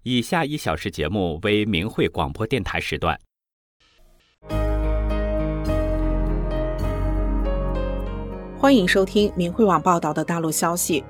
以下1小时节目为明慧广播电台时段。 欢迎收听明慧网报道的大陆消息。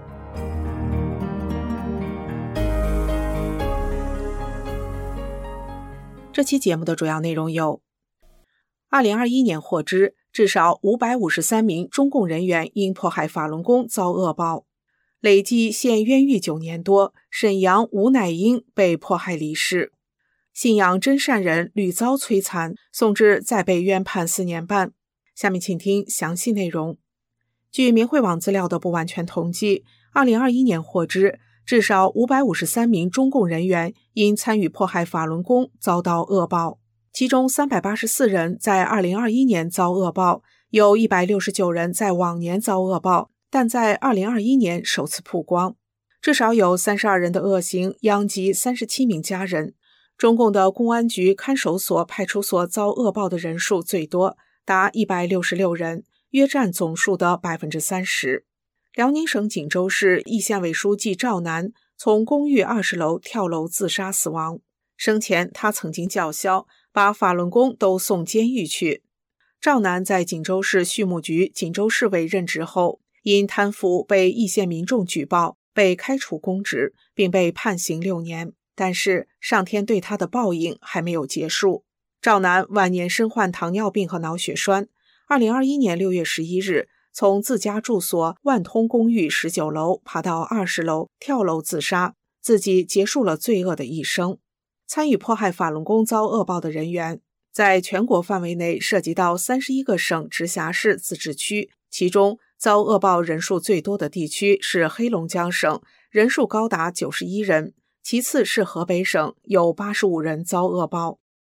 这期节目的主要内容有：2021年获知，至少553名中共人员因迫害法轮功遭恶报，累计现冤狱9年多，沈阳吴乃英被迫害离世，信仰真善人屡遭摧残，宋志再被冤判4年半。下面请听详细内容。据明慧网资料的不完全统计，2021年获知，至少553名中共人员因参与迫害法轮功遭到恶报，其中384人在2021年遭恶报，有169人在往年遭恶报，但在2021年首次曝光。至少有32人的恶行殃及37名家人。中共的公安局看守所、派出所遭恶报的人数最多，达166人，约占总数的 30%。 辽宁省锦州市易县委书记赵楠从公寓20楼跳楼自杀死亡，生前他曾经叫嚣把法轮功都送监狱去。赵楠在锦州市畜牧局锦州市委任职后，因贪腐被易县民众举报，被开除公职，并被判刑6年，但是上天对他的报应还没有结束。赵楠晚年身患糖尿病和脑血栓，2021年6月11日从自家住所万通公寓19楼爬到20楼跳楼自杀，自己结束了罪恶的一生。参与迫害法轮功遭恶报的人员在全国范围内涉及到31个省、直辖市、自治区，其中遭恶报人数最多的地区是黑龙江省，人数高达91人，其次是河北省，有85人遭恶报。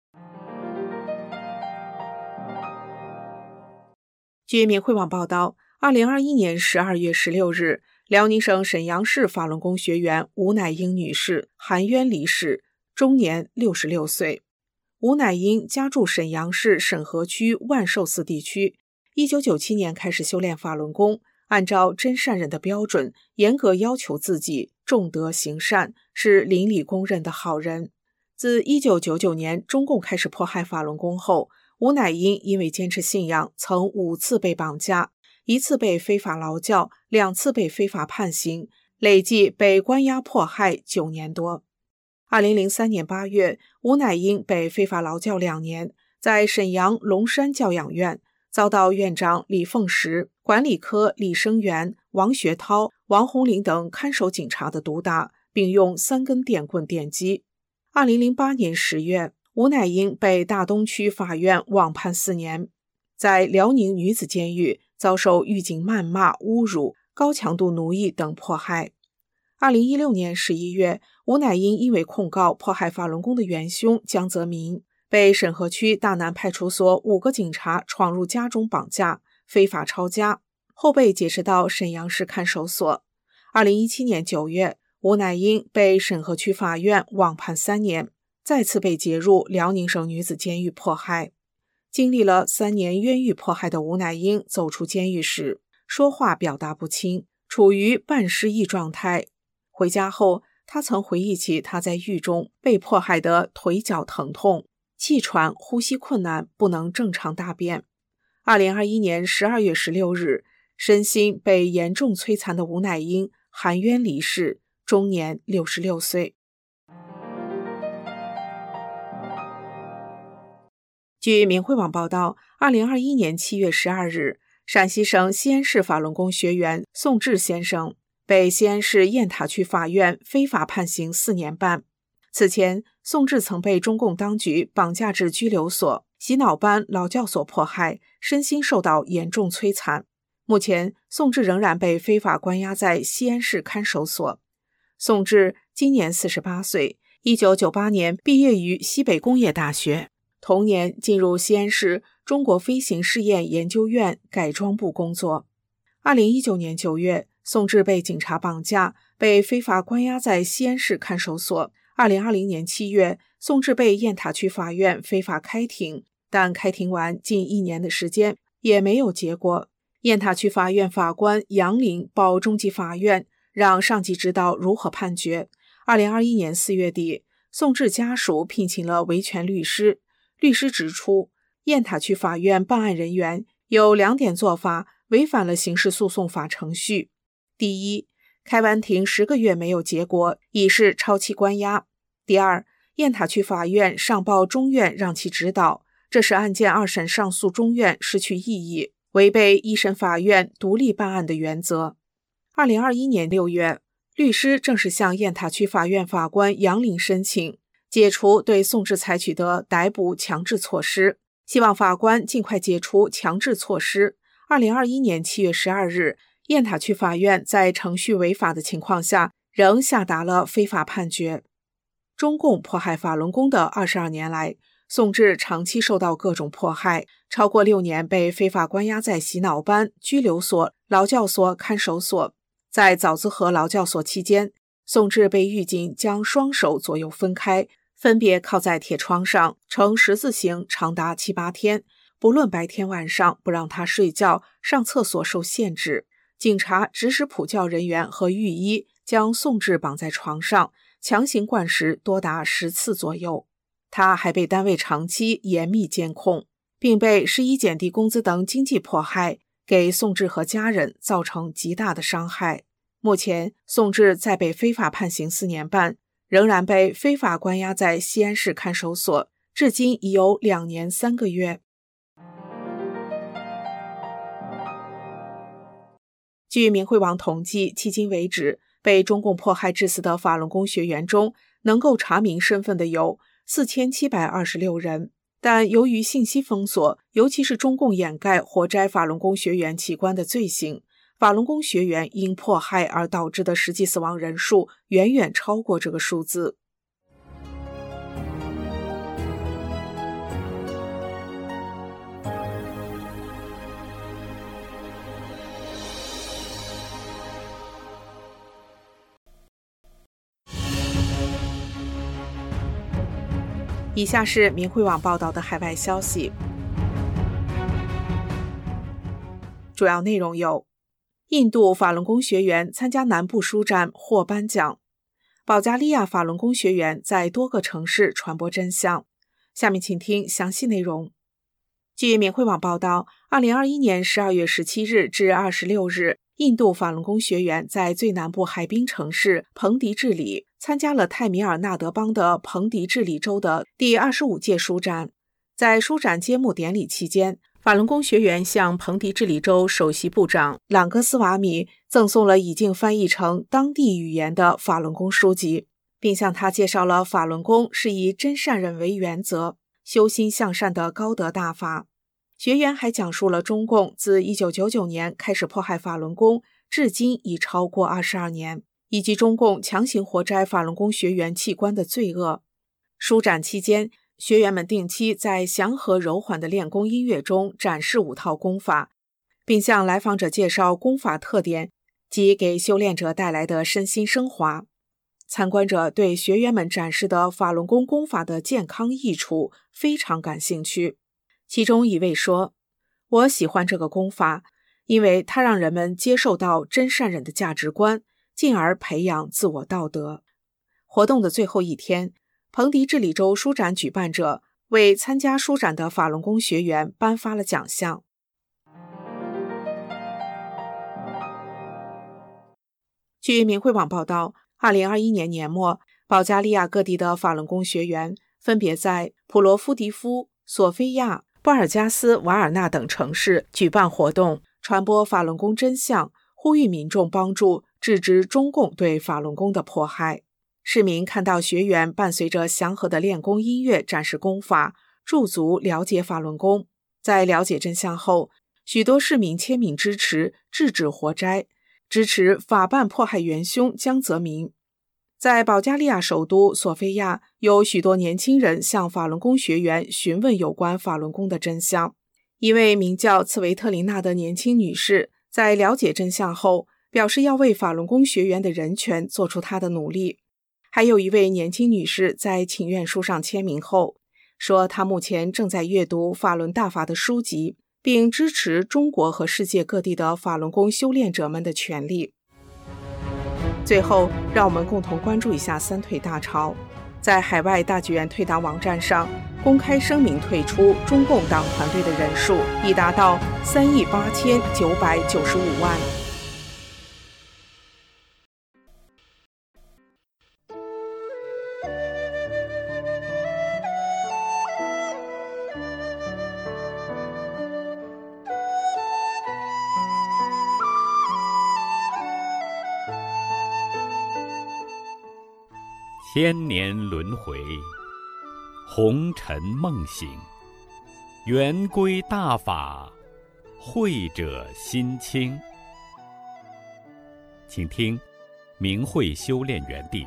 据明慧网报道，2021年12月16日，辽宁省沈阳市法轮功学员吴乃英女士含冤离世，终年66岁。吴乃英家住沈阳市沈河区万寿寺地区，1997年开始修炼法轮功，按照真善人的标准，严格要求自己，重德行善，是邻里公认的好人。自1999年中共开始迫害法轮功后，吴乃英因为坚持信仰，曾5次被绑架，1次被非法劳教，2次被非法判刑，累计被关押迫害9年多。2003年8月，吴乃英被非法劳教2年，在沈阳龙山教养院遭到院长李凤石、管理科李生元、王学涛、王红林等看守警察的毒打，并用3根电棍电击。2008年10月，吴乃英被大东区法院网判4年，在辽宁女子监狱遭受狱警谩骂、侮辱、高强度奴役等迫害。2016年11月，吴乃英因为控告迫害法轮功的元凶江泽民，被沈河区大南派出所5个警察闯入家中绑架，非法抄家，后被劫持到沈阳市看守所。2017年9月，吴乃英被沈河区法院网判3年，再次被劫入辽宁省女子监狱迫害。经历了3年冤狱迫害的吴乃英走出监狱时，说话表达不清，处于半失忆状态。回家后，他曾回忆起他在狱中被迫害的腿脚疼痛、气喘、呼吸困难，不能正常大便。2021年12月16日，身心被严重摧残的吴乃英含冤离世，终年66岁。据明慧网报道，2021年7月12日，陕西省西安市法轮功学员宋志先生被西安市雁塔区法院非法判刑4年半。此前，宋志曾被中共当局绑架至拘留所、洗脑班、劳教所迫害，身心受到严重摧残。目前，宋志仍然被非法关押在西安市看守所。宋志今年48岁，1998年毕业于西北工业大学，同年进入西安市中国飞行试验研究院改装部工作。2019年9月，宋志被警察绑架，被非法关押在西安市看守所。2020年7月，宋志被雁塔区法院非法开庭，但开庭完近1年的时间也没有结果。雁塔区法院法官杨林报中级法院，让上级知道如何判决。 2021年4月底，宋智家属聘请了维权律师。律师指出，雁塔区法院办案人员有2点做法违反了刑事诉讼法程序。第一，开完庭10个月没有结果，已是超期关押。第二，雁塔区法院上报中院让其指导，这使案件2审上诉中院失去意义，违背一审法院独立办案的原则。2021年6月，律师正式向雁塔区法院法官杨林申请解除对宋智采取的逮捕强制措施，希望法官尽快解除强制措施。2021年7月12日，雁塔区法院在程序违法的情况下，仍下达了非法判决。中共迫害法轮功的22年来，宋智长期受到各种迫害，超过6年被非法关押在洗脑班、拘留所、劳教所、看守所。在枣子河劳教所期间，宋智被狱警将双手左右分开，分别靠在铁窗上，呈十字形长达7、8天，不论白天晚上不让他睡觉，上厕所受限制。警察指使普教人员和狱医将宋智绑在床上，强行灌食多达10次左右。他还被单位长期严密监控，并被施以减低工资等经济迫害，给宋智和家人造成极大的伤害。目前，宋智在被非法判刑4年半，仍然被非法关押在西安市看守所，至今已有2年3个月。据明慧网统计，迄今为止，被中共迫害致死的法轮功学员中，能够查明身份的有4726人。但由于信息封锁，尤其是中共掩盖活摘法轮功学员器官的罪行，法轮功学员因迫害而导致的实际死亡人数远远超过这个数字。以下是明慧网报道的海外消息，主要内容有：印度法轮功学员参加南部书展获颁奖；保加利亚法轮功学员在多个城市传播真相。下面请听详细内容。据明慧网报道，2021年12月17日至26日，印度法轮功学员在最南部海滨城市彭迪治里参加了泰米尔纳德邦的彭迪治里州的第25届书展。在书展揭幕典礼期间，法轮功学员向彭迪治里州首席部长朗戈斯瓦米赠送了已经翻译成当地语言的法轮功书籍，并向他介绍了法轮功是以真善忍为原则，修心向善的高德大法。学员还讲述了中共自1999年开始迫害法轮功，至今已超过22年，以及中共强行活摘法轮功学员器官的罪恶。书展期间，学员们定期在祥和柔缓的练功音乐中展示5套功法，并向来访者介绍功法特点及给修炼者带来的身心升华。参观者对学员们展示的法轮功功法的健康益处非常感兴趣。其中一位说：“我喜欢这个功法，因为它让人们接受到真善忍的价值观，进而培养自我道德。”活动的最后一天，彭迪治里州书展举办者为参加书展的法轮功学员颁发了奖项。据明慧网报道，2021年年末，保加利亚各地的法轮功学员分别在普罗夫迪夫、索菲亚、布尔加斯瓦尔纳等城市举办活动，传播法轮功真相，呼吁民众帮助制止中共对法轮功的迫害。市民看到学员伴随着祥和的练功音乐展示功法，驻足了解法轮功。在了解真相后，许多市民签名支持制止活摘，支持法办迫害元凶江泽民。在保加利亚首都索菲亚，有许多年轻人向法轮功学员询问有关法轮功的真相。一位名叫茨维特琳娜的年轻女士在了解真相后，表示要为法轮功学员的人权做出她的努力。还有一位年轻女士在请愿书上签名后，说她目前正在阅读法轮大法的书籍，并支持中国和世界各地的法轮功修炼者们的权利。 最后，让我们共同关注一下三退大潮。在海外大剧院退党网站上公开声明退出中共党团队的人数已达到38995万。 千年轮回，红尘梦醒，圆规大法，慧者心清。请听明慧修炼园地。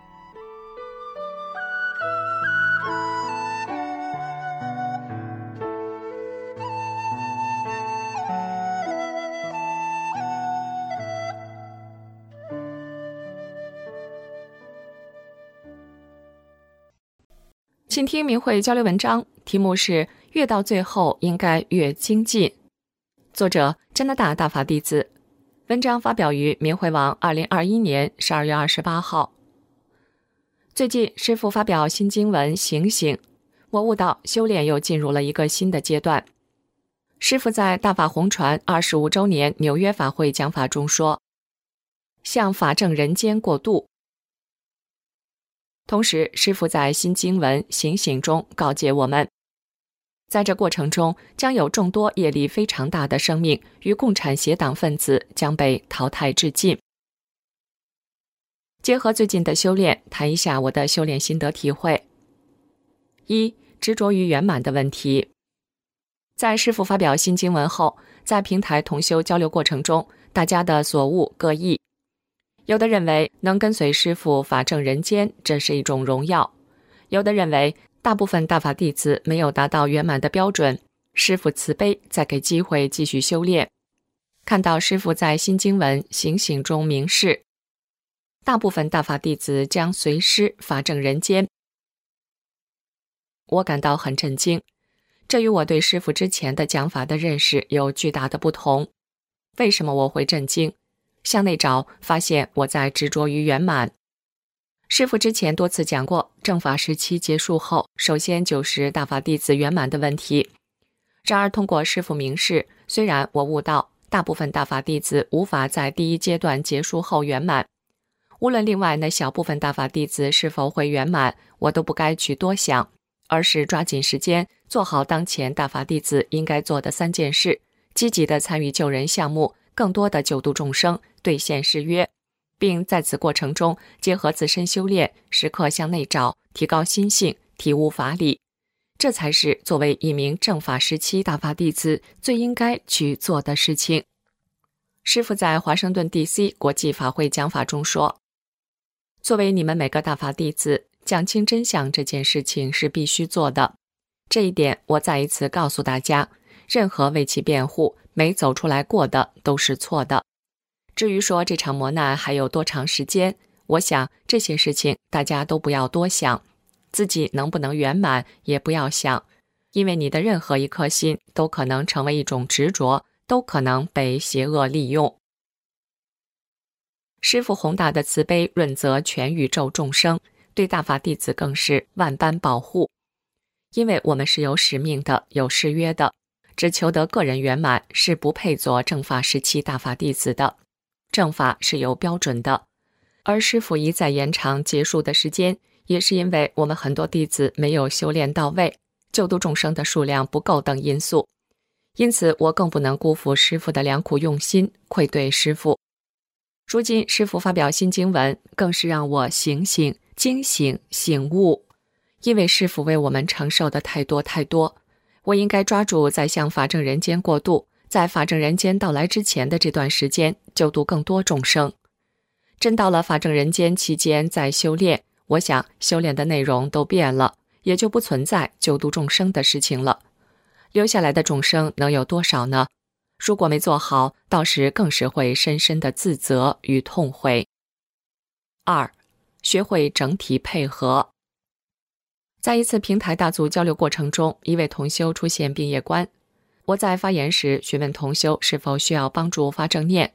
请听明慧交流文章，题目是越到最后应该越精进，作者加拿大大法弟子，文章发表于明慧网2021年12月28号。最近师父发表新经文醒醒，我悟到修炼又进入了一个新的阶段。师父在大法红传25周年纽约法会讲法中说，向法正人间过渡。同时，师父在新经文醒醒中告诫我们，在这过程中将有众多业力非常大的生命与共产邪党分子将被淘汰致尽。结合最近的修炼，谈一下我的修炼心得体会。一、执着于圆满的问题。在师父发表新经文后，在平台同修交流过程中，大家的所悟各异。有的认为能跟随师父法正人间，这是一种荣耀；有的认为大部分大法弟子没有达到圆满的标准，师父慈悲，再给机会继续修炼。看到师父在新经文醒醒中明示，大部分大法弟子将随师法正人间，我感到很震惊。这与我对师父之前的讲法的认识有巨大的不同。为什么我会震惊？向内找，发现我在执着于圆满。师父之前多次讲过，正法时期结束后，首先就是大法弟子圆满的问题。然而通过师父明示，虽然我悟到大部分大法弟子无法在第一阶段结束后圆满，无论另外那小部分大法弟子是否会圆满，我都不该去多想，而是抓紧时间做好当前大法弟子应该做的3件事，积极地参与救人项目，更多的救度众生，兑现誓约，并在此过程中结合自身修炼，时刻向内找，提高心性，体悟法理。这才是作为一名正法时期大法弟子最应该去做的事情。师父在华盛顿 DC 国际法会讲法中说，作为你们每个大法弟子，讲清真相这件事情是必须做的。这一点我再一次告诉大家，任何为其辩护没走出来过的都是错的。至于说这场磨难还有多长时间，我想这些事情大家都不要多想，自己能不能圆满也不要想，因为你的任何一颗心都可能成为一种执着，都可能被邪恶利用。师父宏大的慈悲润泽全宇宙众生，对大法弟子更是万般保护。因为我们是有使命的，有誓约的，只求得个人圆满，是不配做正法时期大法弟子的。正法是有标准的，而师父一再延长结束的时间，也是因为我们很多弟子没有修炼到位，救度众生的数量不够等因素。因此我更不能辜负师父的良苦用心，愧对师父。如今师父发表新经文，更是让我醒醒、惊醒、醒悟。因为师父为我们承受的太多太多，我应该抓住在向法正人间过渡，在法正人间到来之前的这段时间，救度更多众生。真到了法正人间期间再修炼，我想修炼的内容都变了，也就不存在救度众生的事情了。留下来的众生能有多少呢？如果没做好，到时更是会深深的自责与痛悔。2. 学会整体配合。在一次平台大组交流过程中，一位同修出现病业观。我在发言时询问同修是否需要帮助发正念，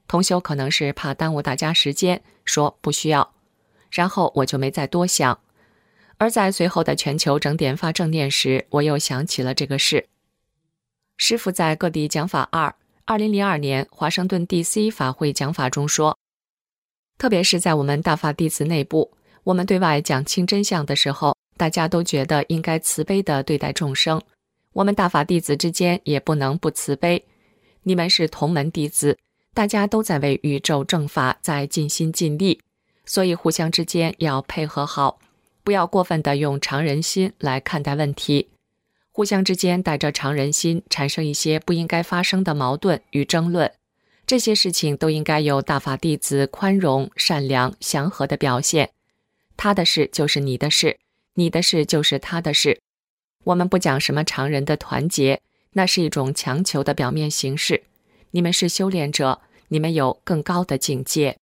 同修可能是怕耽误大家时间，说不需要，然后我就没再多想。而在随后的全球整点发正念时，我又想起了这个事。师父在各地讲法2002年华盛顿 DC 法会讲法中说，特别是在我们大法弟子内部，我们对外讲清真相的时候，大家都觉得应该慈悲地对待众生，我们大法弟子之间也不能不慈悲。你们是同门弟子，大家都在为宇宙正法在尽心尽力，所以互相之间要配合好，不要过分地用常人心来看待问题，互相之间带着常人心产生一些不应该发生的矛盾与争论，这些事情都应该由大法弟子宽容、善良、祥和的表现。他的事就是你的事，你的事就是他的事。我们不讲什么常人的团结，那是一种强求的表面形式。你们是修炼者，你们有更高的境界。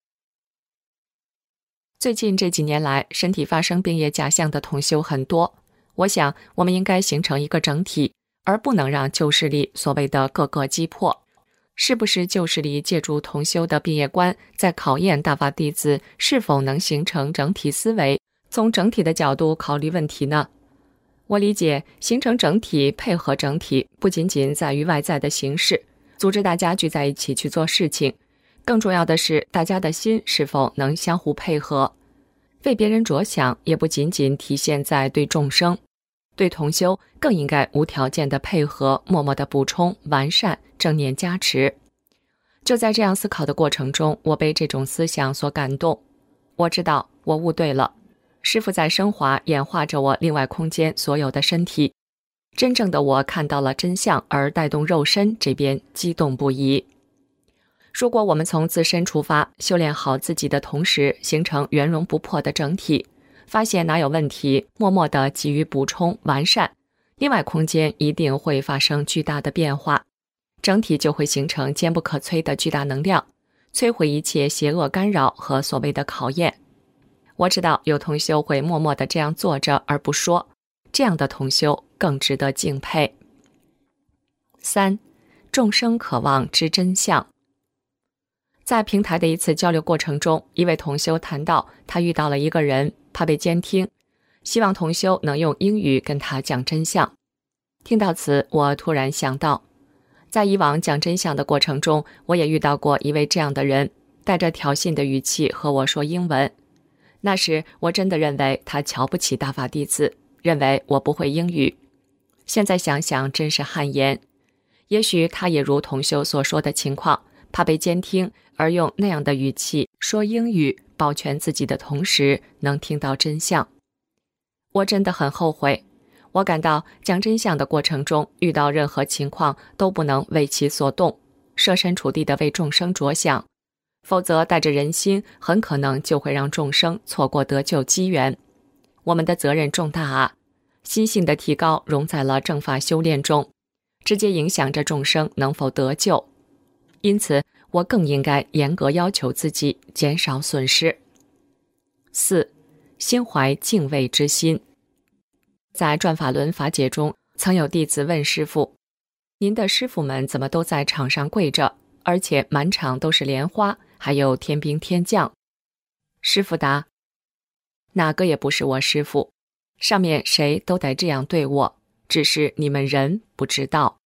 最近这几年来，身体发生病业假象的同修很多，我想我们应该形成一个整体，而不能让旧势力所谓的各个击破。是不是旧势力借助同修的病业观，在考验大法弟子是否能形成整体思维，从整体的角度考虑问题呢？我理解，形成整体、配合整体，不仅仅在于外在的形式，组织大家聚在一起去做事情，更重要的是大家的心是否能相互配合。为别人着想，也不仅仅体现在对众生，对同修更应该无条件的配合，默默的补充、完善、正念加持。就在这样思考的过程中，我被这种思想所感动。我知道我悟对了，师父在升华演化着我另外空间所有的身体，真正的我看到了真相，而带动肉身这边激动不已。如果我们从自身出发，修炼好自己的同时，形成圆融不破的整体，发现哪有问题，默默地给予补充完善，另外空间一定会发生巨大的变化，整体就会形成坚不可摧的巨大能量，摧毁一切邪恶干扰和所谓的考验。我知道有同修会默默地这样做着而不说，这样的同修更值得敬佩。3. 众生渴望知真相。在平台的一次交流过程中，一位同修谈到他遇到了一个人，怕被监听，希望同修能用英语跟他讲真相。听到此，我突然想到，在以往讲真相的过程中，我也遇到过一位这样的人，带着挑衅的语气和我说英文。那时我真的认为他瞧不起大法弟子，认为我不会英语。现在想想真是汗颜。也许他也如同修所说的情况，怕被监听而用那样的语气说英语，保全自己的同时能听到真相。我真的很后悔，我感到讲真相的过程中，遇到任何情况都不能为其所动，设身处地地为众生着想，否则带着人心，很可能就会让众生错过得救机缘。我们的责任重大啊！心性的提高融在了正法修炼中，直接影响着众生能否得救。因此，我更应该严格要求自己，减少损失。4. 心怀敬畏之心。在转法轮法解中，曾有弟子问师父：“您的师父们怎么都在场上跪着，而且满场都是莲花，还有天兵天将？”师父答：“哪个也不是我师父，上面谁都得这样对我，只是你们人不知道。”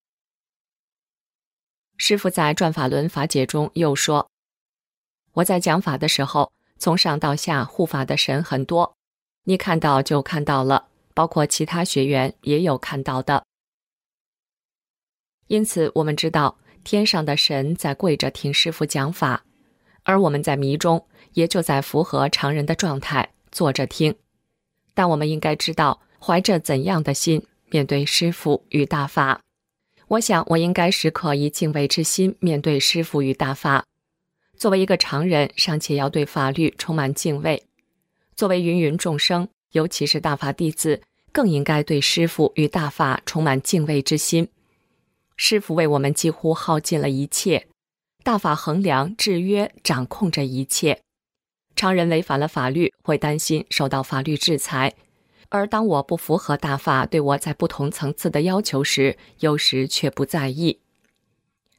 师父在转法轮法解中又说：“我在讲法的时候，从上到下护法的神很多，你看到就看到了，包括其他学员也有看到的。因此我们知道天上的神在跪着听师父讲法，而我们在迷中也就在符合常人的状态坐着听。但我们应该知道怀着怎样的心面对师父与大法。我想我应该时刻以敬畏之心面对师父与大法。作为一个常人，尚且要对法律充满敬畏；作为芸芸众生，尤其是大法弟子，更应该对师父与大法充满敬畏之心。师父为我们几乎耗尽了一切，大法衡量、制约、掌控着一切。常人违反了法律，会担心受到法律制裁，而当我不符合大法对我在不同层次的要求时，有时却不在意。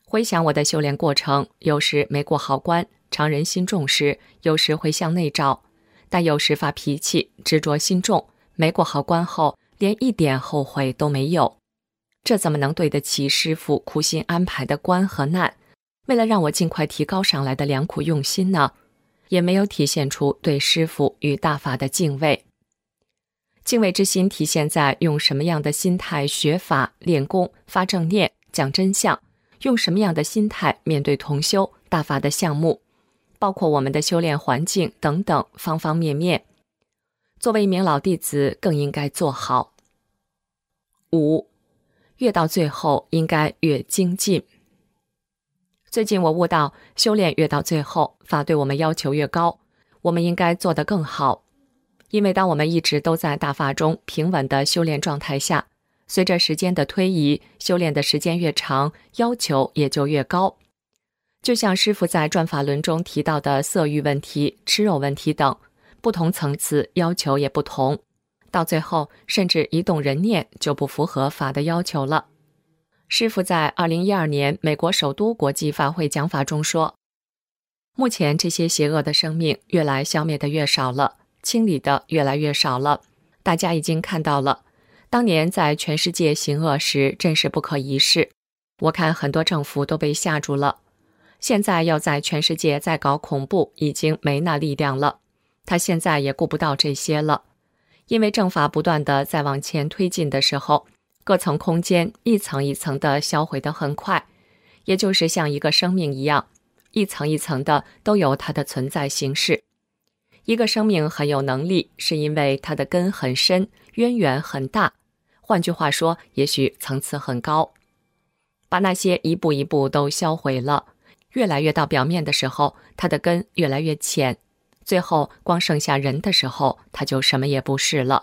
回想我的修炼过程，有时没过好关，常人心重时，有时会向内找，但有时发脾气，执着心重，没过好关后，连一点后悔都没有。这怎么能对得起师父苦心安排的关和难，为了让我尽快提高上来的良苦用心呢？也没有体现出对师父与大法的敬畏。敬畏之心体现在用什么样的心态学法、练功、发正念、讲真相，用什么样的心态面对同修大法的项目，包括我们的修炼环境等等方方面面。作为一名老弟子，更应该做好。5. 越到最后应该越精进。最近我悟到，修炼越到最后，法对我们要求越高，我们应该做得更好。因为当我们一直都在大法中平稳的修炼状态下，随着时间的推移，修炼的时间越长，要求也就越高。就像师父在转法轮中提到的色欲问题、吃肉问题等，不同层次要求也不同，到最后甚至一动人念就不符合法的要求了。师父在2012年美国首都国际法会讲法中说，目前这些邪恶的生命越来消灭的越少了，清理的越来越少了。大家已经看到了，当年在全世界行恶时真是不可一世，我看很多政府都被吓住了。现在要在全世界再搞恐怖已经没那力量了，他现在也顾不到这些了。因为正法不断的在往前推进的时候，各层空间一层一层的销毁得很快，也就是像一个生命一样，一层一层的都有它的存在形式。一个生命很有能力，是因为它的根很深，渊源很大，换句话说，也许层次很高。把那些一步一步都销毁了，越来越到表面的时候，它的根越来越浅，最后光剩下人的时候，它就什么也不是了。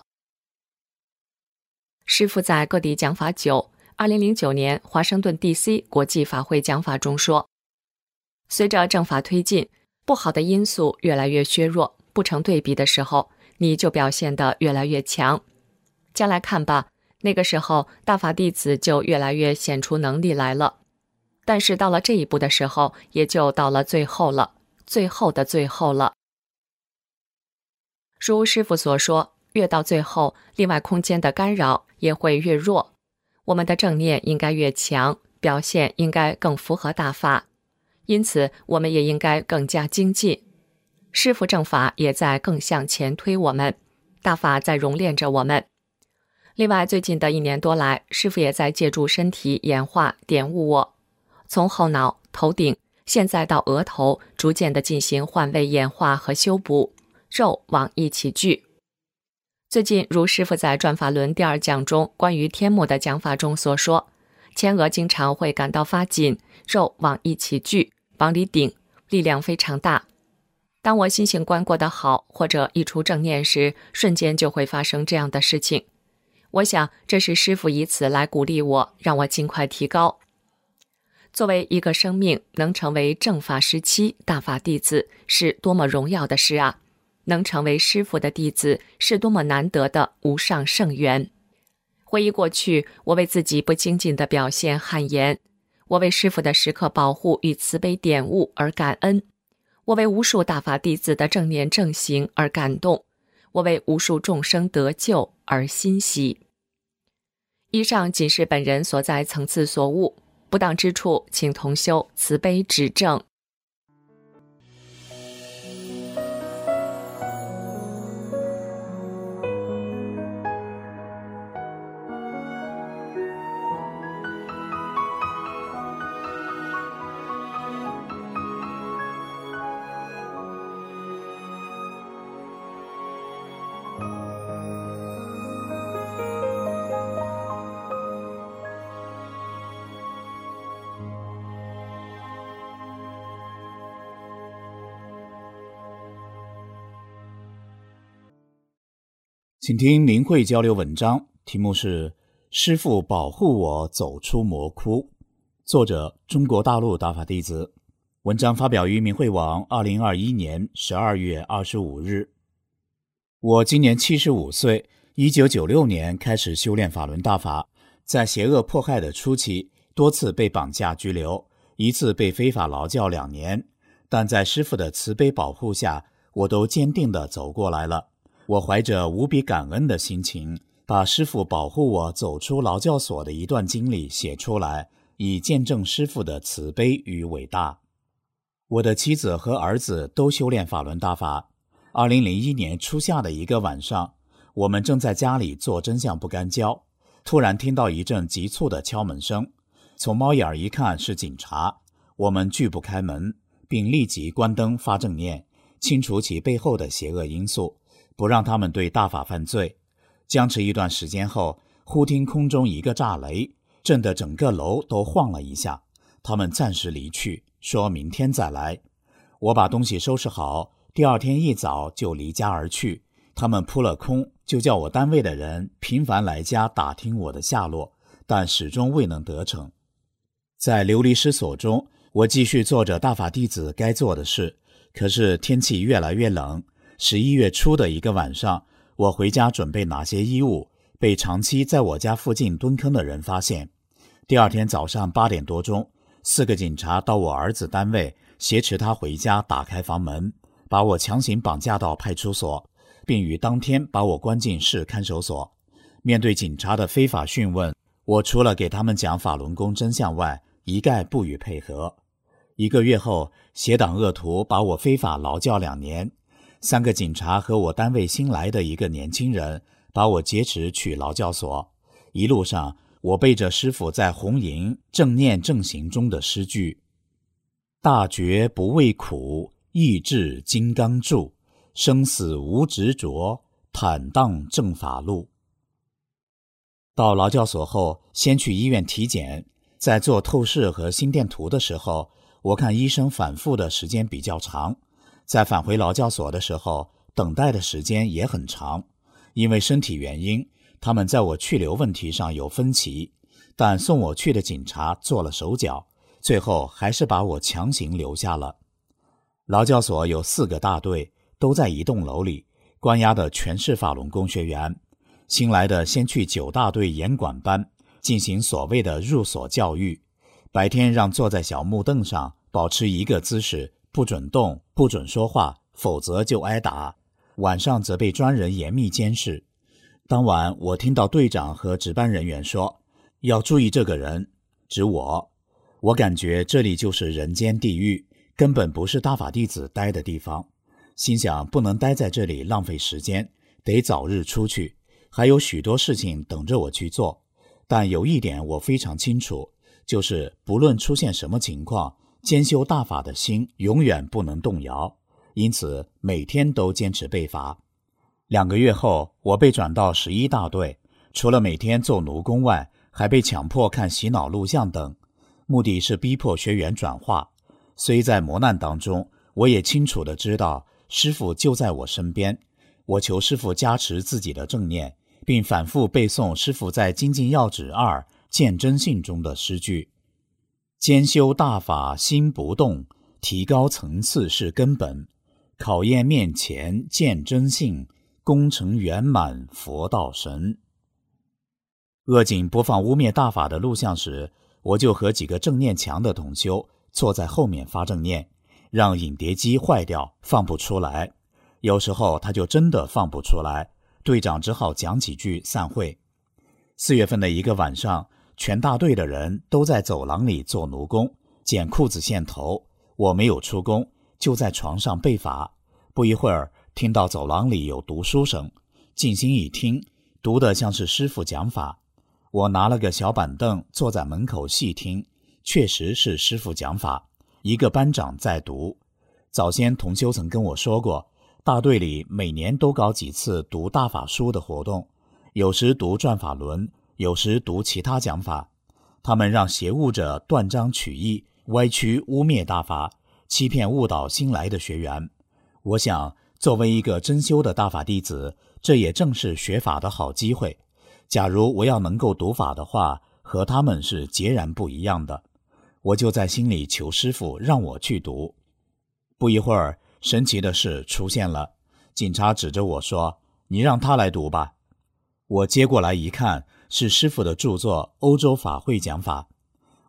师父在各地讲法久，2009年华盛顿 DC 国际法会讲法中说，随着正法推进，不好的因素越来越削弱，不成对比的时候，你就表现得越来越强。将来看吧，那个时候大法弟子就越来越显出能力来了。但是到了这一步的时候，也就到了最后了，最后的最后了。如师父所说，越到最后，另外空间的干扰也会越弱，我们的正念应该越强，表现应该更符合大法，因此我们也应该更加精进。师父正法也在更向前推我们，大法在熔炼着我们。另外最近的1年多来，师父也在借助身体演化点悟我，从后脑、头顶，现在到额头，逐渐地进行换位演化和修补，肉往一起聚。最近如师父在转法轮第2讲中关于天目的讲法中所说，前额经常会感到发紧，肉往一起聚，往里顶，力量非常大。当我心性观过得好，或者一出正念时，瞬间就会发生这样的事情。我想这是师父以此来鼓励我，让我尽快提高。作为一个生命能成为正法时期大法弟子，是多么荣耀的事啊！能成为师父的弟子，是多么难得的无上圣缘。回忆过去，我为自己不精进的表现汗颜，我为师父的时刻保护与慈悲点悟而感恩，我为无数大法弟子的正念正行而感动，我为无数众生得救而欣喜。以上仅是本人所在层次所悟，不当之处，请同修慈悲指正。 请听灵慧交流文章，题目是师父保护我走出魔窟，作者中国大陆大法弟子，文章发表于明慧网2021年12月25日。我今年75岁，1996年开始修炼法轮大法，在邪恶迫害的初期多次被绑架拘留， 一次被非法劳教2年，但在师父的慈悲保护下，我都坚定地走过来了。我怀着无比感恩的心情，把师父保护我走出劳教所的一段经历写出来，以见证师父的慈悲与伟大。我的妻子和儿子都修炼法轮大法。2001年初夏的一个晚上，我们正在家里做真相不干胶，突然听到一阵急促的敲门声，从猫眼一看是警察，我们拒不开门，并立即关灯发正念，清除其背后的邪恶因素，不让他们对大法犯罪。僵持一段时间后，忽听空中一个炸雷，震得整个楼都晃了一下。他们暂时离去，说明天再来。我把东西收拾好，第二天一早就离家而去。他们扑了空，就叫我单位的人频繁来家打听我的下落，但始终未能得逞。在流离失所中，我继续做着大法弟子该做的事。可是天气越来越冷，11月初的一个晚上，我回家准备拿些衣物，被长期在我家附近蹲坑的人发现。第二天早上8点多钟，4个警察到我儿子单位，挟持他回家，打开房门，把我强行绑架到派出所，并于当天把我关进市看守所。面对警察的非法讯问，我除了给他们讲法轮功真相外，一概不予配合。1个月后，邪党恶徒把我非法劳教2年，3个警察和我单位新来的一个年轻人把我劫持去劳教所。一路上，我背着师父在红营正念正行中的诗句：大觉不畏苦，意志金刚柱，生死无执着，坦荡正法路。到劳教所后，先去医院体检，在做透视和心电图的时候，我看医生反复的时间比较长。在返回劳教所的时候，等待的时间也很长。因为身体原因，他们在我去留问题上有分歧，但送我去的警察做了手脚，最后还是把我强行留下了。劳教所有4个大队，都在一栋楼里，关押的全是法轮功学员。新来的先去9大队严管班进行所谓的入所教育，白天让坐在小木凳上，保持一个姿势，不准动，不准说话，否则就挨打。晚上则被专人严密监视。当晚我听到队长和值班人员说，要注意这个人，指我。我感觉这里就是人间地狱，根本不是大法弟子待的地方。心想不能待在这里浪费时间，得早日出去，还有许多事情等着我去做。但有一点我非常清楚，就是不论出现什么情况，兼修大法的心永远不能动摇，因此每天都坚持备法。2个月后，我被转到11大队，除了每天做奴工外，还被强迫看洗脑录像等，目的是逼迫学员转化。虽在磨难当中，我也清楚地知道师父就在我身边。我求师父加持自己的正念，并反复背诵师父在《精进要旨2见真性》中的诗句：兼修大法心不动，提高层次是根本，考验面前见真性，功成圆满佛道神。恶警播放污蔑大法的录像时，我就和几个正念强的同修坐在后面发正念，让影碟机坏掉放不出来。有时候他就真的放不出来，队长只好讲几句散会。4月份的一个晚上，全大队的人都在走廊里做奴工，剪裤子线头。我没有出工，就在床上背法。不一会儿，听到走廊里有读书声，静心一听，读的像是师父讲法。我拿了个小板凳坐在门口细听，确实是师父讲法，一个班长在读。早先同修曾跟我说过，大队里每年都搞几次读大法书的活动，有时读转法轮，有时读其他讲法。他们让邪物者断章取义，歪曲污蔑大法，欺骗误导新来的学员。我想，作为一个真修的大法弟子，这也正是学法的好机会。假如我要能够读法的话，和他们是截然不一样的。我就在心里求师父让我去读。不一会儿，神奇的事出现了，警察指着我说：“你让他来读吧。”我接过来一看，是师父的著作《欧洲法会讲法》。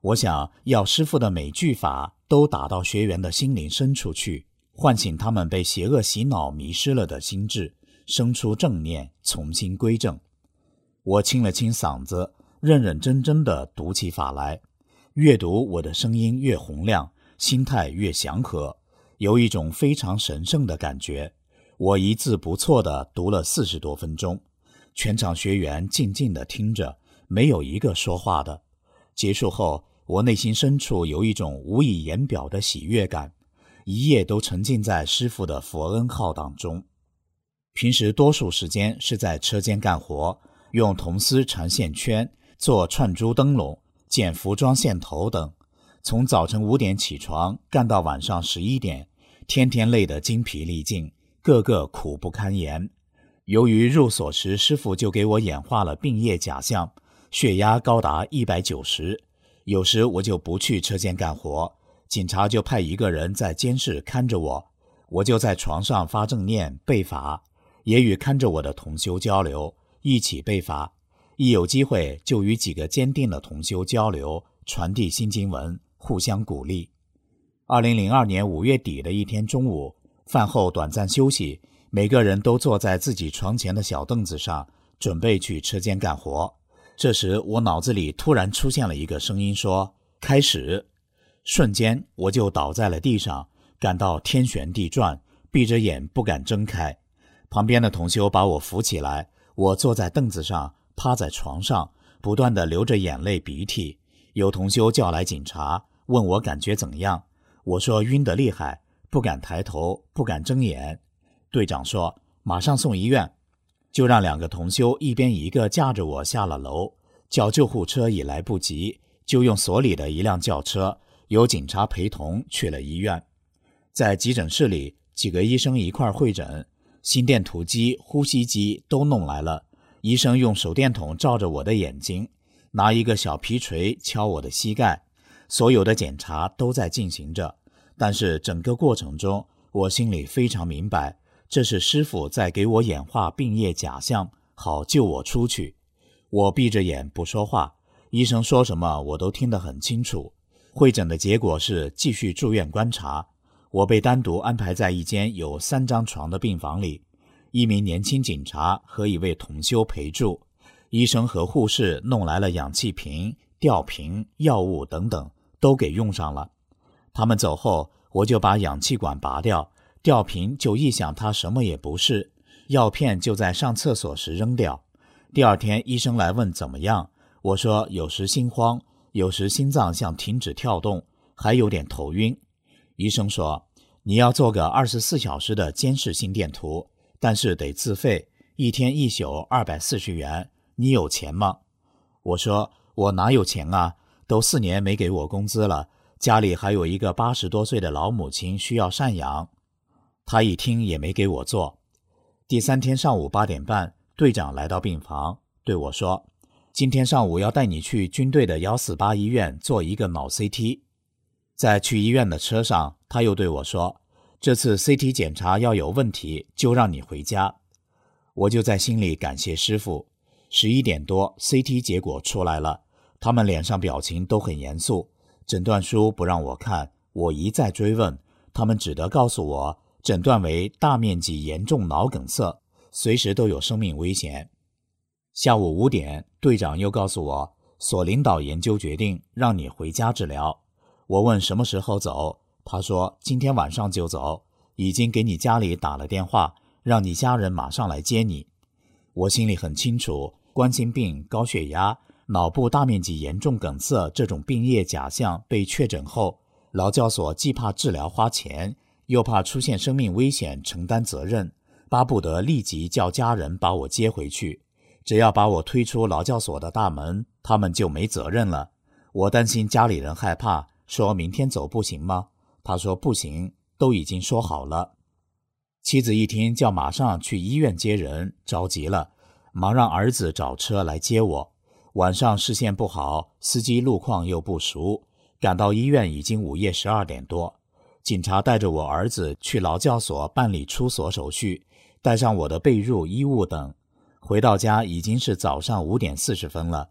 我想要师父的每句法都打到学员的心灵深处去，唤醒他们被邪恶洗脑迷失了的心智，生出正念，重新归正。我清了清嗓子，认认真真地读起法来，越读我的声音越洪亮，心态越祥和，有一种非常神圣的感觉。我一字不错地读了40多分钟，全场学员静静地听着，没有一个说话的。结束后，我内心深处有一种无以言表的喜悦感，一夜都沉浸在师父的佛恩浩荡中。平时多数时间是在车间干活，用铜丝缠线圈，做串珠灯笼，剪服装线头等，从早晨5点起床干到晚上11点，天天累得精疲力尽，个个苦不堪言。由于入所时师父就给我演化了病业假象，血压高达190，有时我就不去车间干活，警察就派一个人在监室看着我，我就在床上发正念背法，也与看着我的同修交流，一起背法，一有机会就与几个坚定的同修交流，传递新经文，互相鼓励。2002年5月底的一天中午，饭后短暂休息，每个人都坐在自己床前的小凳子上，准备去车间干活。这时我脑子里突然出现了一个声音说开始，瞬间我就倒在了地上，感到天旋地转，闭着眼不敢睁开。旁边的同修把我扶起来，我坐在凳子上，趴在床上，不断地流着眼泪鼻涕。有同修叫来警察，问我感觉怎样，我说晕得厉害，不敢抬头，不敢睁眼。队长说马上送医院，就让2个同修一边一个架着我下了楼，叫救护车已来不及，就用所里的一辆轿车，有警察陪同去了医院。在急诊室里，几个医生一块会诊，心电图机、呼吸机都弄来了，医生用手电筒照着我的眼睛，拿一个小皮锤敲我的膝盖，所有的检查都在进行着。但是整个过程中，我心里非常明白，这是师父在给我演化病业假象，好救我出去。我闭着眼不说话，医生说什么我都听得很清楚。会诊的结果是继续住院观察，我被单独安排在一间有3张床的病房里，一名年轻警察和一位同修陪住，医生和护士弄来了氧气瓶、吊瓶、药物等等，都给用上了。他们走后，我就把氧气管拔掉，吊瓶就臆想它什么也不是，药片就在上厕所时扔掉。第2天医生来问怎么样，我说有时心慌，有时心脏像停止跳动，还有点头晕。医生说你要做个24小时的监视心电图，但是得自费，1天1宿240元，你有钱吗？我说我哪有钱啊，都4年没给我工资了，家里还有一个80多岁的老母亲需要赡养。他一听也没给我做。第3天上午8点半，队长来到病房，对我说今天上午要带你去军队的148医院做一个脑 CT。 在去医院的车上，他又对我说这次 CT 检查要有问题就让你回家。我就在心里感谢师父。11点多 CT 结果出来了，他们脸上表情都很严肃，诊断书不让我看，我一再追问，他们只得告诉我诊断为大面积严重脑梗塞，随时都有生命危险。下午5点，队长又告诉我所领导研究决定让你回家治疗。我问什么时候走，他说今天晚上就走，已经给你家里打了电话，让你家人马上来接你。我心里很清楚，冠心病、高血压、脑部大面积严重梗塞这种病业假象被确诊后，劳教所既怕治疗花钱，又怕出现生命危险承担责任，巴不得立即叫家人把我接回去。只要把我推出劳教所的大门，他们就没责任了。我担心家里人害怕，说明天走不行吗？他说不行，都已经说好了。妻子一听叫马上去医院接人，着急了，忙让儿子找车来接我。晚上视线不好，司机路况又不熟，赶到医院已经午夜12点多。警察带着我儿子去劳教所办理出所手续，带上我的被褥、衣物等。回到家已经是早上5点40分了。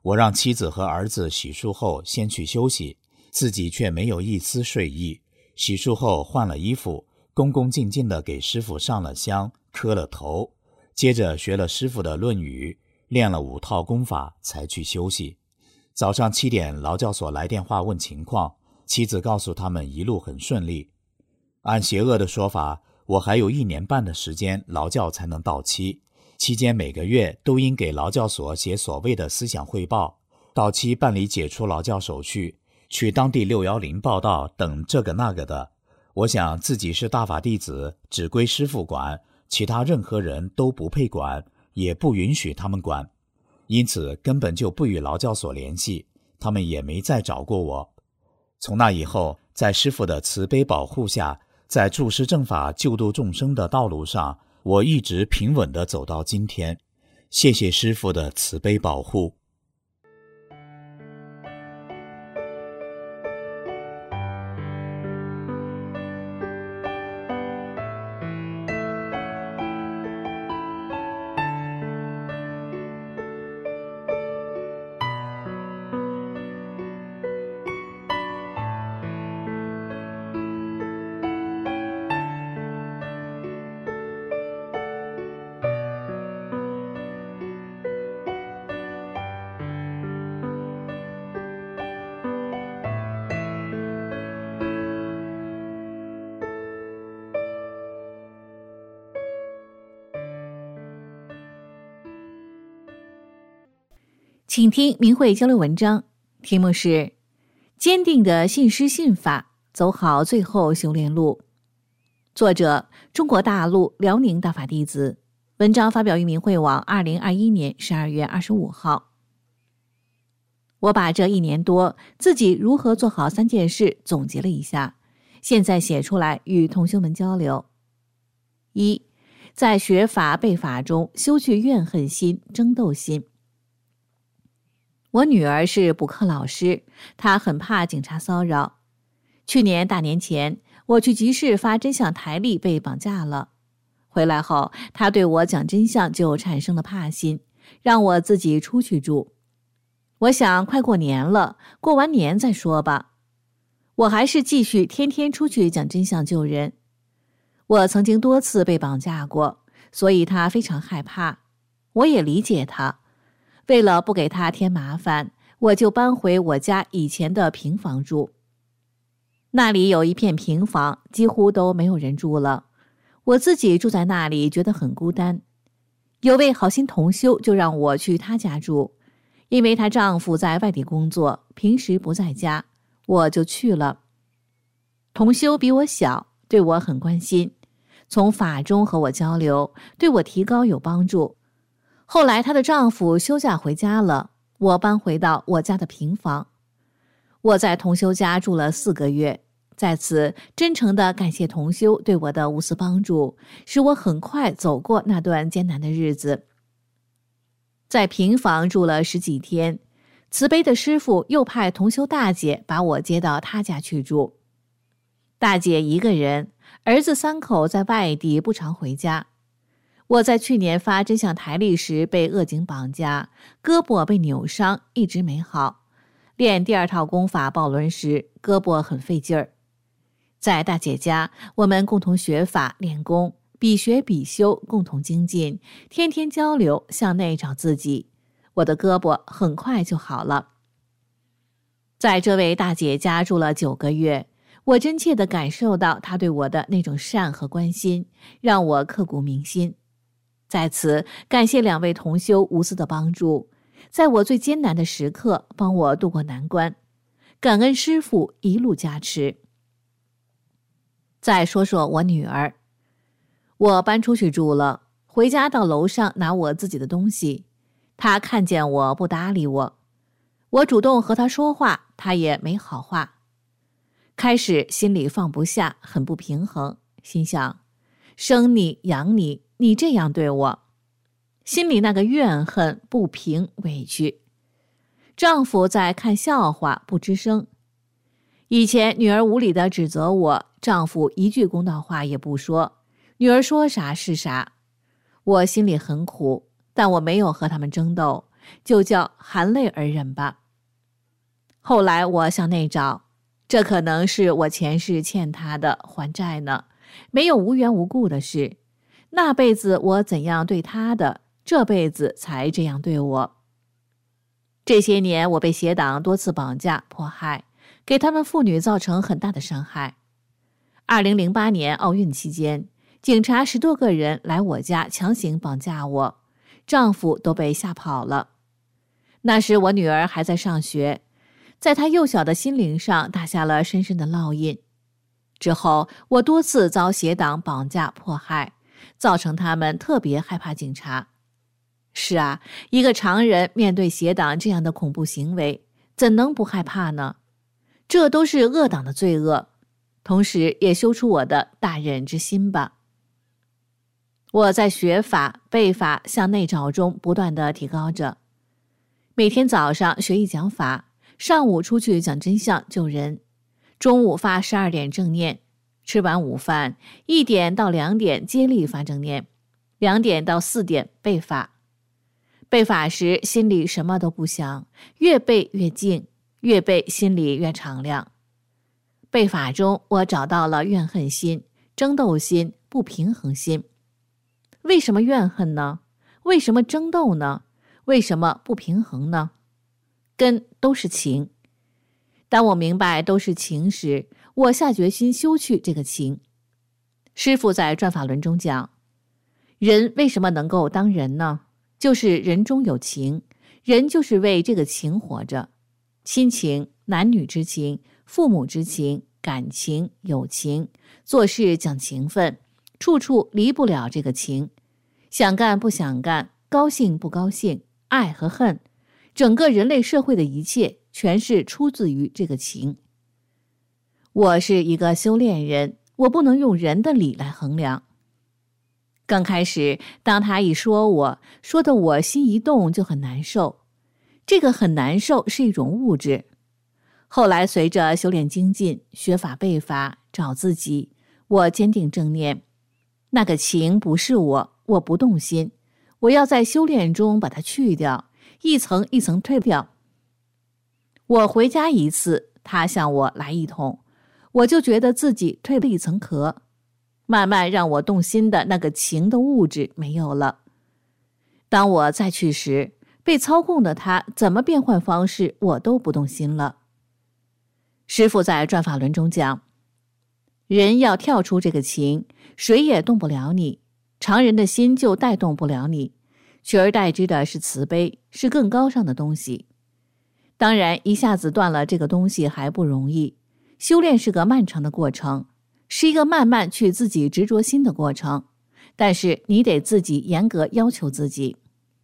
我让妻子和儿子洗漱后先去休息，自己却没有一丝睡意。洗漱后换了衣服，恭恭敬敬地给师父上了香，磕了头，接着学了师父的《论语》，练了5套功法才去休息。早上7点，劳教所来电话问情况，妻子告诉他们一路很顺利。按邪恶的说法，我还有1年半的时间劳教才能到期，期间每个月都应给劳教所写所谓的思想汇报，到期办理解除劳教手续，去当地610报到等这个那个的。我想自己是大法弟子，只归师父管，其他任何人都不配管，也不允许他们管，因此根本就不与劳教所联系，他们也没再找过我。从那以后，在师父的慈悲保护下，在助师正法救度众生的道路上，我一直平稳地走到今天。谢谢师父的慈悲保护。 请听明慧交流文章，题目是坚定的信师信法，走好最后修炼路。作者中国大陆辽宁大法弟子，文章发表于明慧网2021年12月25号。我把这1年多自己如何做好3件事总结了一下，现在写出来与同修们交流。1，在学法背法中修去怨恨心、争斗心。我女儿是补课老师，她很怕警察骚扰。去年大年前，我去集市发真相台历被绑架了。回来后，她对我讲真相就产生了怕心，让我自己出去住。我想快过年了，过完年再说吧。我还是继续天天出去讲真相救人。我曾经多次被绑架过，所以她非常害怕。我也理解她。为了不给他添麻烦，我就搬回我家以前的平房住。那里有一片平房，几乎都没有人住了。我自己住在那里，觉得很孤单。有位好心同修就让我去她家住，因为她丈夫在外地工作，平时不在家，我就去了。同修比我小，对我很关心，从法中和我交流，对我提高有帮助。后来她的丈夫休假回家了，我搬回到我家的平房。我在同修家住了4个月，在此真诚地感谢同修对我的无私帮助，使我很快走过那段艰难的日子。在平房住了10几天，慈悲的师父又派同修大姐把我接到他家去住。大姐一个人，儿子3口在外地不常回家。我在去年发真相台历时被恶警绑架，胳膊被扭伤，一直没好。练第2套功法抱轮时，胳膊很费劲儿。在大姐家，我们共同学法练功，比学比修，共同精进，天天交流，向内找自己。我的胳膊很快就好了。在这位大姐家住了9个月，我真切地感受到她对我的那种善和关心，让我刻骨铭心。在此感谢2位同修无私的帮助，在我最艰难的时刻帮我渡过难关，感恩师父一路加持。再说说我女儿，我搬出去住了，回家到楼上拿我自己的东西，她看见我不搭理我，我主动和她说话，她也没好话。开始心里放不下，很不平衡，心想生你养你，你这样对我，心里那个怨恨、不平、委屈。丈夫在看笑话，不吱声。以前女儿无理地指责我，丈夫一句公道话也不说，女儿说啥是啥。我心里很苦，但我没有和他们争斗， 就叫含泪而忍吧。后来我向内找，这可能是我前世欠他的还债呢，没有无缘无故的事。那辈子我怎样对他的，这辈子才这样对我。这些年我被邪党多次绑架迫害，给他们妇女造成很大的伤害。2008年奥运期间，警察10多个人来我家强行绑架我，丈夫都被吓跑了。那时我女儿还在上学，在她幼小的心灵上打下了深深的烙印。之后我多次遭邪党绑架迫害，造成他们特别害怕警察。是啊，一个常人面对邪党这样的恐怖行为，怎能不害怕呢？这都是恶党的罪恶，同时也修出我的大忍之心吧。我在学法、背法、向内找中不断地提高着。每天早上学一讲法，上午出去讲真相救人，中午发12点正念，吃完午饭1点到2点接力发正念，2点到4点背法。背法时心里什么都不想，越背越静，越背心里越敞亮。背法中我找到了怨恨心、争斗心、不平衡心。为什么怨恨呢？为什么争斗呢？为什么不平衡呢？根都是情。当我明白都是情时，我下决心修去这个情。师父在转法轮中讲，人为什么能够当人呢？就是人中有情，人就是为这个情活着。亲情、男女之情、父母之情、感情、友情，做事讲情分，处处离不了这个情。想干不想干，高兴不高兴，爱和恨，整个人类社会的一切全是出自于这个情。我是一个修炼人，我不能用人的理来衡量。刚开始，当他一说我，说的我心一动就很难受。这个很难受是一种物质。后来随着修炼精进，学法背法，找自己，我坚定正念。那个情不是我，我不动心，我要在修炼中把它去掉，一层一层退掉。我回家一次，他向我来一桶，我就觉得自己退了一层壳。慢慢让我动心的那个情的物质没有了。当我再去时，被操控的他怎么变换方式，我都不动心了。师父在转法轮中讲，人要跳出这个情，谁也动不了你，常人的心就带动不了你，取而代之的是慈悲，是更高尚的东西。当然，一下子断了这个东西还不容易，修炼是个漫长的过程，是一个慢慢去自己执着心的过程，但是你得自己严格要求自己。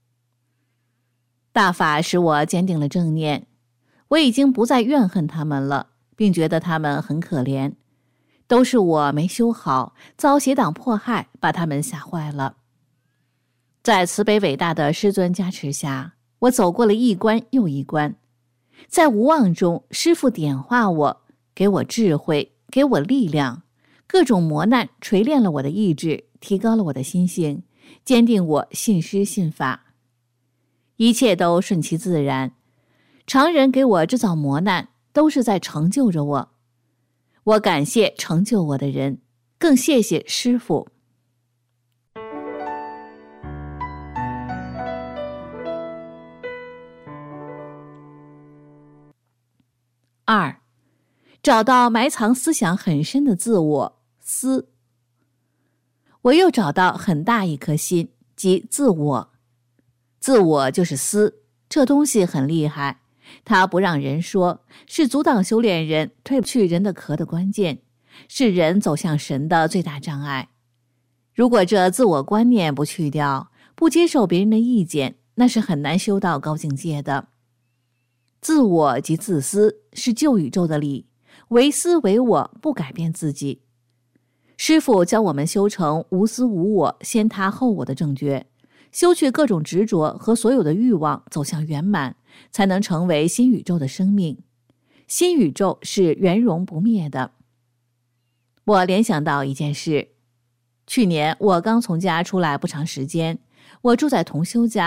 大法使我坚定了正念，我已经不再怨恨他们了，并觉得他们很可怜，都是我没修好，遭邪党迫害，把他们吓坏了。在慈悲伟大的师尊加持下，我走过了一关又一关，在无望中，师父点化我，给我智慧，给我力量。各种磨难锤炼了我的意志，提高了我的心性，坚定我信师信法。一切都顺其自然，常人给我制造磨难，都是在成就着我。我感谢成就我的人，更谢谢师父。2，找到埋藏思想很深的自我思。我又找到很大一颗心，即自我。自我就是思，这东西很厉害，它不让人说，是阻挡修炼人退去人的壳的关键，是人走向神的最大障碍。如果这自我观念不去掉，不接受别人的意见，那是很难修到高境界的。自我即自私，是旧宇宙的理，唯私唯我，不改变自己。师父教我们修成无私无我，先他后我的正觉，修去各种执着和所有的欲望，走向圆满，才能成为新宇宙的生命。新宇宙是圆融不灭的。我联想到一件事，去年我刚从家出来不长时间，我住在同修家，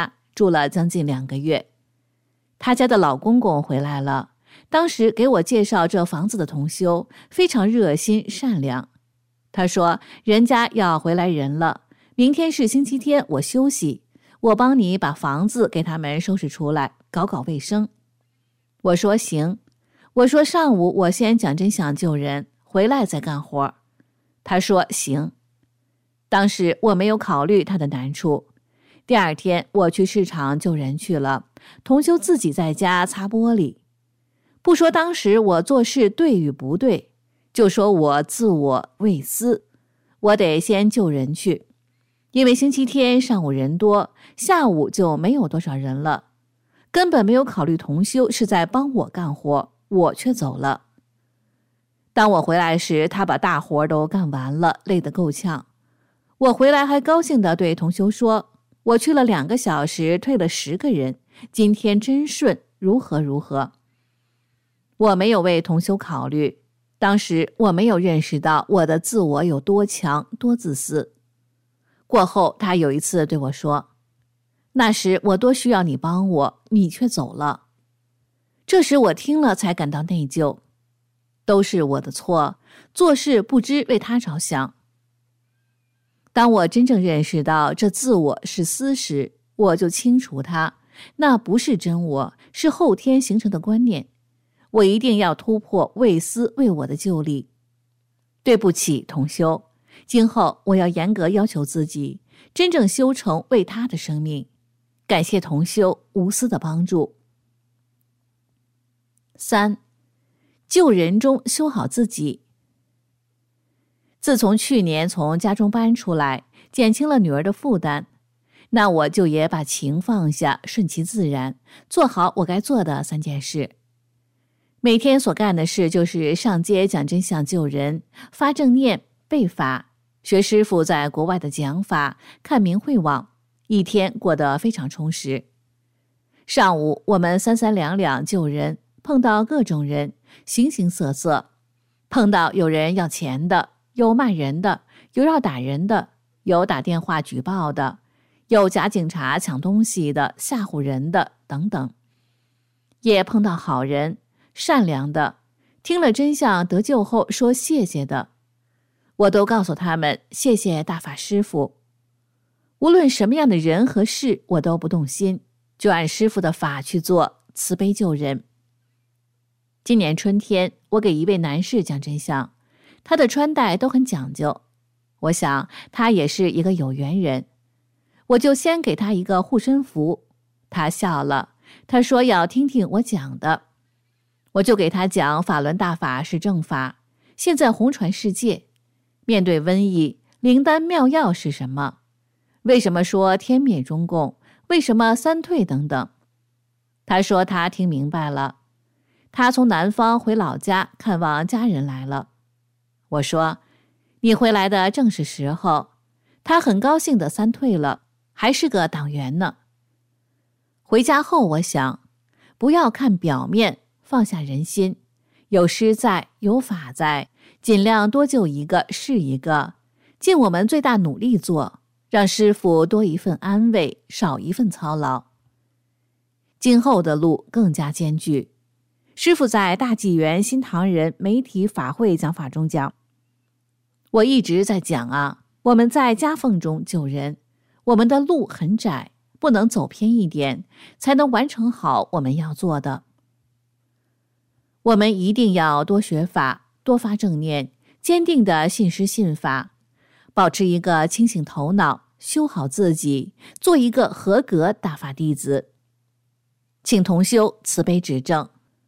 住了将近2个月。他家的老公公回来了，当时给我介绍这房子的同修非常热心善良。他说人家要回来人了，明天是星期天，我休息，我帮你把房子给他们收拾出来，搞搞卫生。我说行，我说上午我先讲真相救人，回来再干活。他说行。当时我没有考虑他的难处。第2天我去市场救人去了，同修自己在家擦玻璃。不说当时我做事对与不对，就说我自我未私，我得先救人去。因为星期天上午人多，下午就没有多少人了，根本没有考虑同修是在帮我干活，我却走了。当我回来时，他把大活都干完了，累得够呛。我回来还高兴地对同修说，我去了2个小时，退了10个人，今天真顺，如何如何。我没有为同修考虑，当时我没有认识到我的自我有多强，多自私。过后他有一次对我说，那时我多需要你帮我，你却走了。这时我听了才感到内疚，都是我的错，做事不知为他着想。当我真正认识到这自我是私时，我就清除它，那不是真我，是后天形成的观念。我一定要突破为私为我的旧力。对不起，同修，今后我要严格要求自己，真正修成为他的生命。感谢同修无私的帮助。3. 救人中修好自己。自从去年从家中搬出来，减轻了女儿的负担，那我就也把情放下，顺其自然，做好我该做的3件事。每天所干的事就是上街讲真相救人，发正念，背法，学师父在国外的讲法，看明慧网，一天过得非常充实。上午我们3三两两救人，碰到各种人，形形色色，碰到有人要钱的，有骂人的，有要打人的，有打电话举报的，有假警察抢东西的，吓唬人的等等。也碰到好人，善良的，听了真相得救后说谢谢的，我都告诉他们谢谢大法师父。无论什么样的人和事，我都不动心，就按师父的法去做，慈悲救人。今年春天，我给一位男士讲真相，他的穿戴都很讲究，我想他也是一个有缘人，我就先给他一个护身符。他笑了，他说要听听我讲的，我就给他讲法轮大法是正法，现在红传世界，面对瘟疫，灵丹妙药是什么？为什么说天灭中共？为什么3退等等？他说他听明白了，他从南方回老家看望家人来了。我说你回来的正是时候。他很高兴的3退了，还是个党员呢。回家后我想，不要看表面，放下人心，有师在，有法在，尽量多救一个是一个，尽我们最大努力做，让师父多一份安慰，少一份操劳。今后的路更加艰巨。师父在大纪元新唐人媒体法会讲法中讲，我一直在讲啊，我们在夹缝中救人，我们的路很窄，不能走偏一点，才能完成好我们要做的。我们一定要多学法，多发正念，坚定地信师信法，保持一个清醒头脑，修好自己，做一个合格大法弟子。请同修慈悲指正。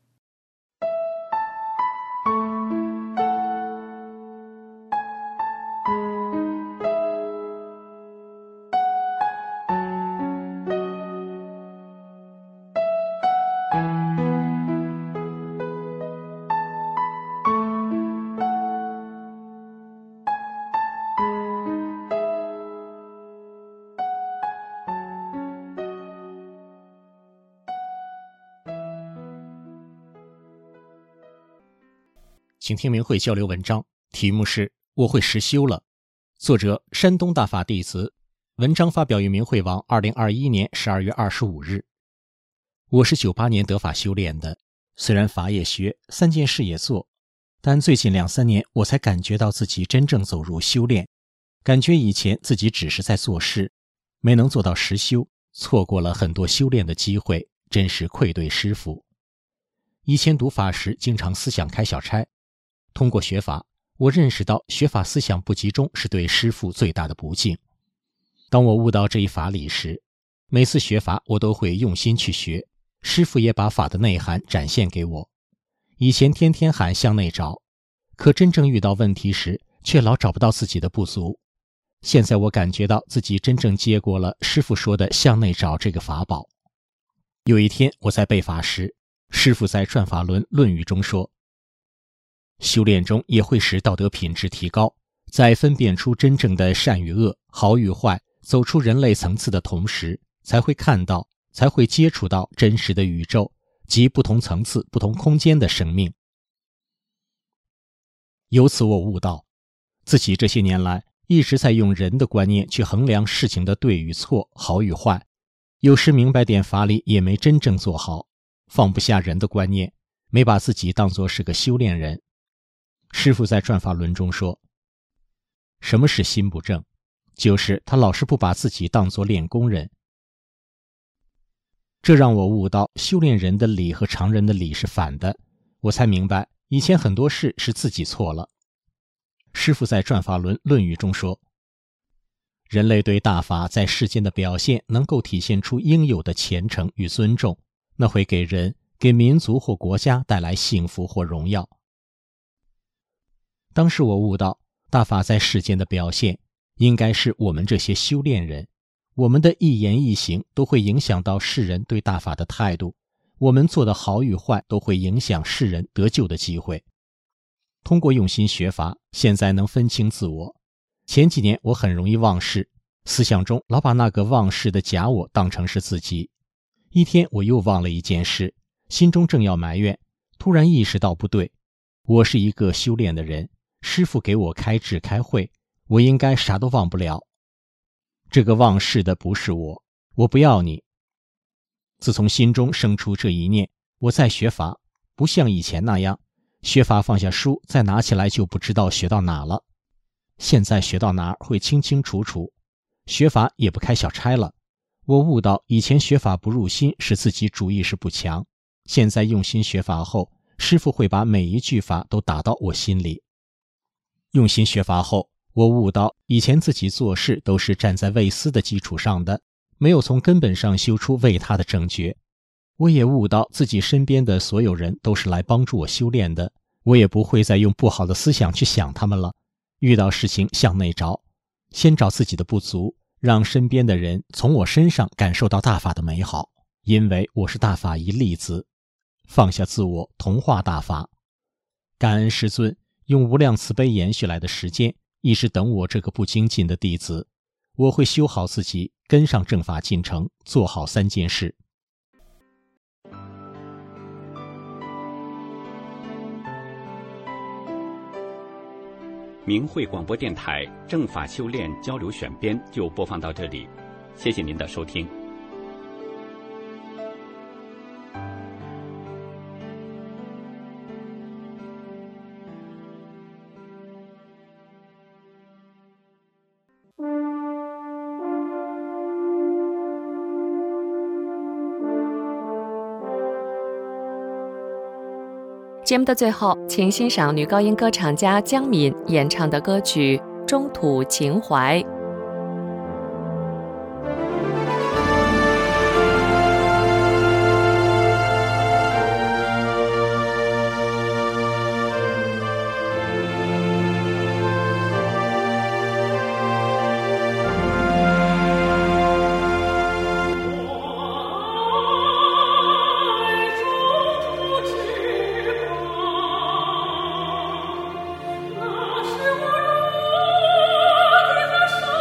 请听明慧交流文章，题目是我会实修了，作者山东大法弟子文章发表于明慧网2021年12月25日。我是98年得法修炼的，虽然法也学，3件事也做，但最近2-3年我才感觉到自己真正走入修炼，感觉以前自己只是在做事，没能做到实修，错过了很多修炼的机会，真是愧对师父。以前读法时经常思想开小差，通过学法，我认识到学法思想不集中是对师父最大的不敬。当我悟到这一法理时，每次学法我都会用心去学，师父也把法的内涵展现给我。以前天天喊向内找，可真正遇到问题时却老找不到自己的不足。现在我感觉到自己真正接过了师父说的向内找这个法宝。有一天我在背法时，师父在《转法轮论语》中说，修炼中也会使道德品质提高，在分辨出真正的善与恶、好与坏，走出人类层次的同时，才会看到，才会接触到真实的宇宙及不同层次、不同空间的生命。由此我悟到，自己这些年来一直在用人的观念去衡量事情的对与错、好与坏，有时明白点法理也没真正做好，放不下人的观念，没把自己当作是个修炼人。师父在《转法轮》中说，什么是心不正？就是他老是不把自己当作练功人。这让我悟到修炼人的理和常人的理是反的，我才明白以前很多事是自己错了。师父在《转法轮论语》中说，人类对大法在世间的表现能够体现出应有的虔诚与尊重，那会给人、给民族或国家带来幸福或荣耀。当时我悟到，大法在世间的表现应该是我们这些修炼人，我们的一言一行都会影响到世人对大法的态度，我们做的好与坏都会影响世人得救的机会。通过用心学法，现在能分清自我。前几年我很容易忘事，思想中老把那个忘事的假我当成是自己。一天我又忘了一件事，心中正要埋怨，突然意识到不对，我是一个修炼的人，师父给我开智开慧，我应该啥都忘不了。这个忘事的不是我，我不要你。自从心中生出这一念，我在学法，不像以前那样，学法放下书再拿起来就不知道学到哪了。现在学到哪儿会清清楚楚，学法也不开小差了。我悟到以前学法不入心是自己主意识不强，现在用心学法后，师父会把每一句法都打到我心里。用心学法后，我悟到以前自己做事都是站在为私的基础上的，没有从根本上修出为他的正觉。我也悟到自己身边的所有人都是来帮助我修炼的，我也不会再用不好的思想去想他们了。遇到事情向内找，先找自己的不足，让身边的人从我身上感受到大法的美好，因为我是大法一粒子。放下自我，同化大法。感恩师尊用无量慈悲延续来的时间，一直等我这个不精进的弟子。我会修好自己，跟上正法进程，做好3件事。 明慧广播电台正法修炼交流选编就播放到这里，谢谢您的收听。 节目的最后，请欣赏女高音歌唱家江敏演唱的歌曲《中土情怀》。 那是我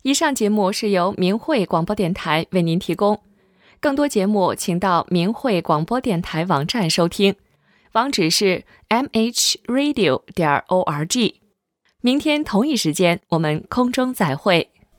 以上节目是由明慧广播电台为您提供，更多节目请到明慧广播电台网站收听，网址是 mhradio.org。明天同一时间我们空中再会。